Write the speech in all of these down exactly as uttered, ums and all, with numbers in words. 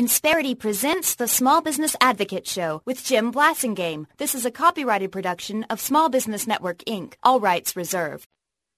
Insperity presents the Small Business Advocate Show with Jim Blasingame. This is a copyrighted production of Small Business Network, Incorporated. All rights reserved.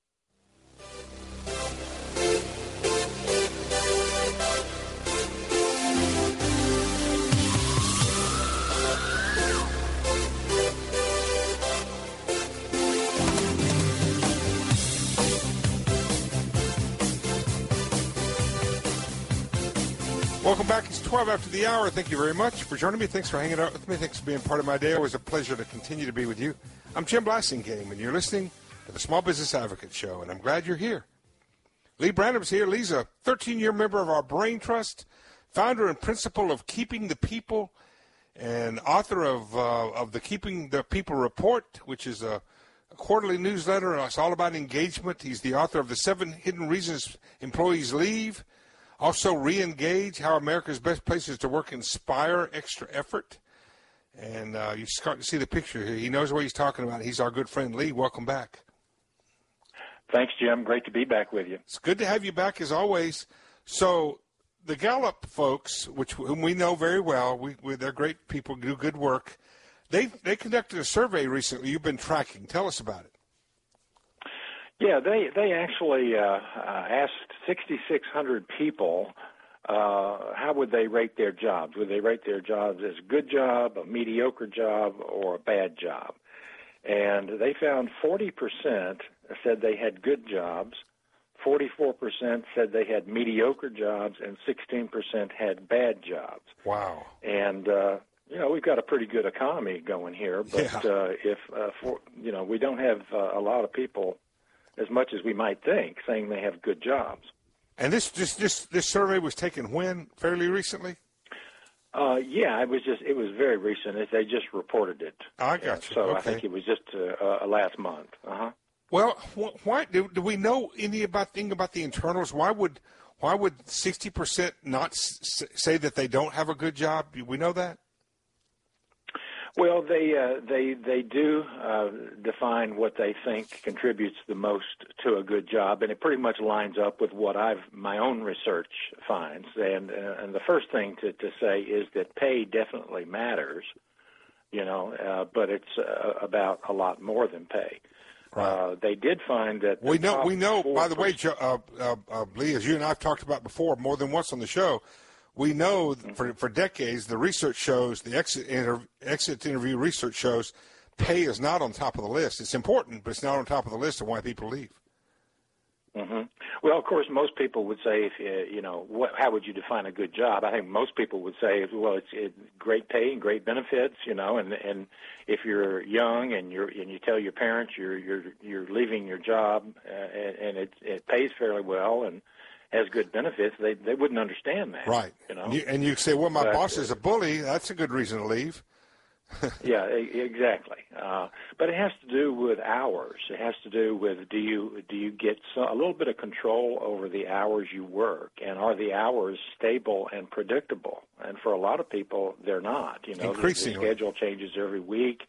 Welcome back. It's twelve after the hour. Thank you very much for joining me. Thanks for hanging out with me. Thanks for being part of my day. Always a pleasure to continue to be with you. I'm Jim Blasingame, and you're listening to the Small Business Advocate Show, and I'm glad you're here. Lee Branham's here. Lee's a thirteen-year member of our Brain Trust, founder and principal of Keeping the People, and author of uh, of the Keeping the People Report, which is a, a quarterly newsletter. It's all about engagement. He's the author of The Seven Hidden Reasons Employees Leave. Also, Re-Engage, How America's Best Places to Work Inspire Extra Effort. And uh, you start to see the picture here. He knows what he's talking about. He's our good friend, Lee. Welcome back. Thanks, Jim. Great to be back with you. It's good to have you back, as always. So the Gallup folks, which whom we know very well, we, we, they're great people, do good work. They, they conducted a survey recently you've been tracking. Tell us about it. Yeah, they they actually uh, uh, asked sixty-six hundred people uh, how would they rate their jobs. Would they rate their jobs as a good job, a mediocre job, or a bad job? And they found forty percent said they had good jobs, forty-four percent said they had mediocre jobs, and sixteen percent had bad jobs. Wow. And, uh, you know, we've got a pretty good economy going here, but yeah. uh, if, uh, for, you know, we don't have uh, a lot of people, as much as we might think, saying they have good jobs. And this this this, this survey was taken when? Fairly recently? Uh, yeah, it was just it was very recent. They just reported it. I got you. So okay. I think it was just uh, uh, last month. Uh-huh. Well, wh- why do, do we know any about thing about the internals? Why would why would sixty percent not s- say that they don't have a good job? Do we know that? Well, they uh, they they do uh, define what they think contributes the most to a good job, and it pretty much lines up with what I've my own research finds. And uh, and the first thing to, to say is that pay definitely matters, you know, uh, but it's uh, about a lot more than pay. Right. Uh, they did find that we know. We know. four By the way, Joe, uh, uh, uh, Lee, as you and I've talked about before, more than once on the show. We know for for decades the research shows, the exit inter, exit interview research shows, pay is not on top of the list. It's important, but it's not on top of the list of why people leave. Mm-hmm. Well, of course, most people would say, if uh, you know, what, how would you define a good job? I think most people would say, well, it's it, great pay and great benefits, you know, and and if you're young and you're and you tell your parents you're you're you're leaving your job uh, and, and it it pays fairly well and has good benefits, they they wouldn't understand that. Right. You know? And you, and you say, well, my but, boss is a bully. That's a good reason to leave. yeah, exactly. Uh, but it has to do with hours. It has to do with do you do you get so, a little bit of control over the hours you work, and are the hours stable and predictable? And for a lot of people, they're not. You know, Increasingly. The, the schedule changes every week.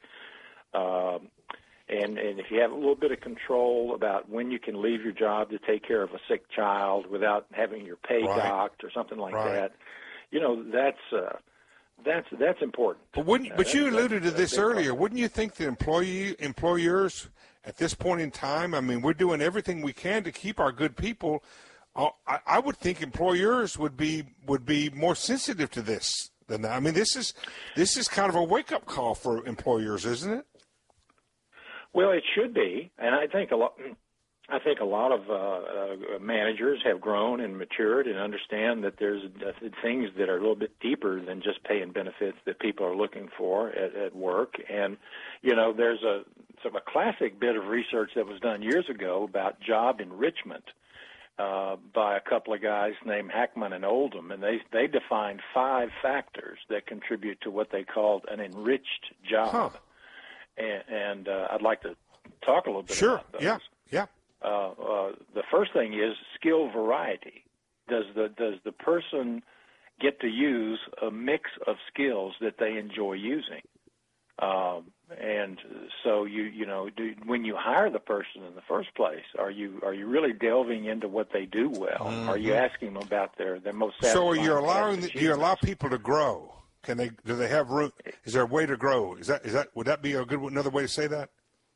Um, And, and if you have a little bit of control about when you can leave your job to take care of a sick child without having your pay right. docked or something like right. that, you know, that's uh, that's that's important. But wouldn't, but you uh, alluded to this earlier. part. Wouldn't you think that employee employers at this point in time? I mean, we're doing everything we can to keep our good people. I, I would think employers would be would be more sensitive to this than that. I mean, this is this is kind of a wake up call for employers, isn't it? Well, it should be, and I think a lot. I think a lot of uh, uh, managers have grown and matured and understand that there's uh, things that are a little bit deeper than just pay and benefits that people are looking for at, at work. And you know, there's a sort of a classic bit of research that was done years ago about job enrichment uh, by a couple of guys named Hackman and Oldham, and they they defined five factors that contribute to what they called an enriched job. Huh. And, and uh, I'd like to talk a little bit sure. about those. Yeah, yeah. Uh, uh, the first thing is skill variety. Does the does the person get to use a mix of skills that they enjoy using? Um, and so you you know do, when you hire the person in the first place, are you are you really delving into what they do well? Mm-hmm. Are you asking them about their their most satisfying? So are you allowing the, do you allow people to grow? Can they do they have room? Is there a way to grow? Is that is that would that be a good another way to say that?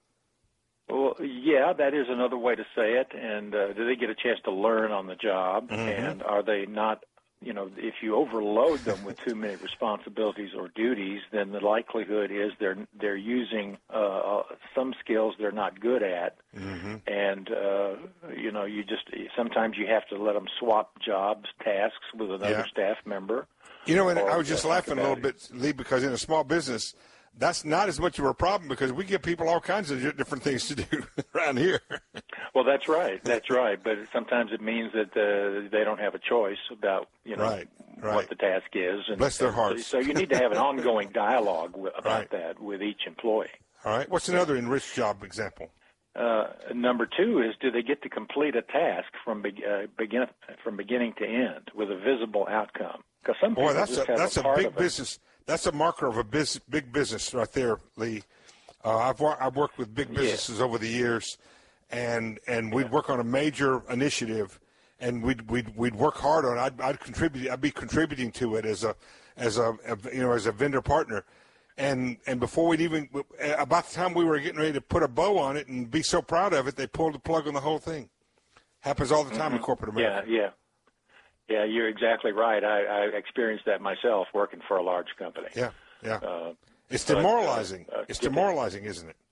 Well, yeah, that is another way to say it. And uh, do they get a chance to learn on the job? Mm-hmm. And are they not? You know, if you overload them with too many responsibilities or duties, then the likelihood is they're they're using uh, some skills they're not good at, mm-hmm. and uh, you know, you just sometimes you have to let them swap jobs, tasks with another yeah. staff member. You know, and I was just laughing a little it. bit, Lee, because in a small business, that's not as much of a problem because we give people all kinds of different things to do around here. Well, that's right. That's right. But sometimes it means that uh, they don't have a choice about, you know, right, right. what the task is. And bless their hearts. So you need to have an ongoing dialogue about right. that with each employee. All right. What's another enriched job example? Uh, number two is, do they get to complete a task from be- uh, begin from beginning to end with a visible outcome? Because some people Boy, that's just a, have that's a, a part big of business. That's a marker of a biz, big business right there, Lee. Uh, I've I've worked with big businesses yeah. over the years, and and we'd yeah. work on a major initiative, and we'd we'd we'd work hard on it. I'd, I'd contribute. I'd be contributing to it as a as a, a you know as a vendor partner, and and before we'd even about the time we were getting ready to put a bow on it and be so proud of it, they pulled the plug on the whole thing. Happens all the time mm-hmm. in corporate America. Yeah, yeah. Yeah, you're exactly right. I, I experienced that myself working for a large company. Yeah, yeah. Uh, it's demoralizing. But, uh, uh, it's demoralizing, isn't it?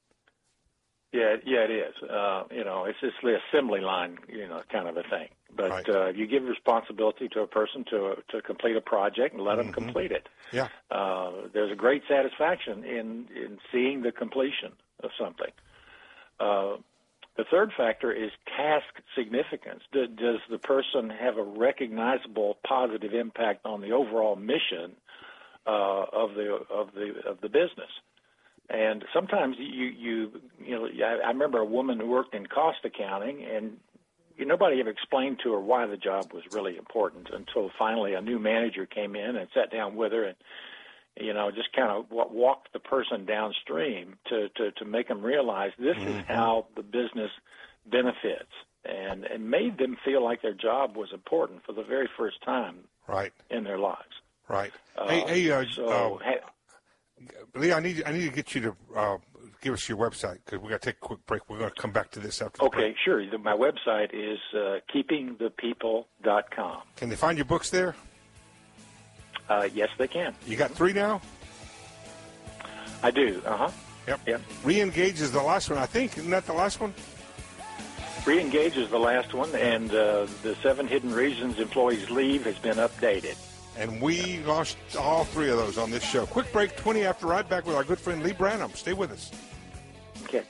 Yeah, yeah, it is. Uh, you know, it's just the assembly line, you know, kind of a thing. But right. uh, you give responsibility to a person to to complete a project and let mm-hmm. them complete it. Yeah. Uh, there's a great satisfaction in in seeing the completion of something. Uh, The third factor is task significance. Does the person have a recognizable positive impact on the overall mission uh, of the of the of the business? And sometimes you you you know I remember a woman who worked in cost accounting, and you, nobody ever explained to her why the job was really important until finally a new manager came in and sat down with her and, you know, just kind of walked the person downstream to, to, to make them realize this mm-hmm. is how the business benefits, and, and made them feel like their job was important for the very first time right. in their lives. Right. Uh, hey, hey uh, so, uh, ha- Lee, I need I need to get you to uh, give us your website because we got to take a quick break. We're going to come back to this after. Okay, the break. sure. My website is uh, keeping the people dot com. Can they find your books there? Uh, yes, they can. You got three now? I do. Uh huh. Yep. Yep. Re-engage is the last one, I think. Isn't that the last one? Re-engage is the last one, and uh, the seven hidden reasons employees leave has been updated. And we lost all three of those on this show. Quick break, twenty after, right back with our good friend Lee Branham. Stay with us. Okay.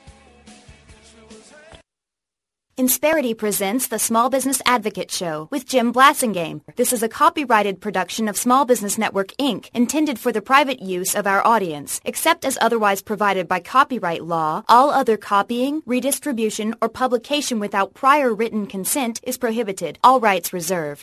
Insperity presents the Small Business Advocate Show with Jim Blasingame. This is a copyrighted production of Small Business Network, Incorporated, intended for the private use of our audience. Except as otherwise provided by copyright law, all other copying, redistribution, or publication without prior written consent is prohibited. All rights reserved.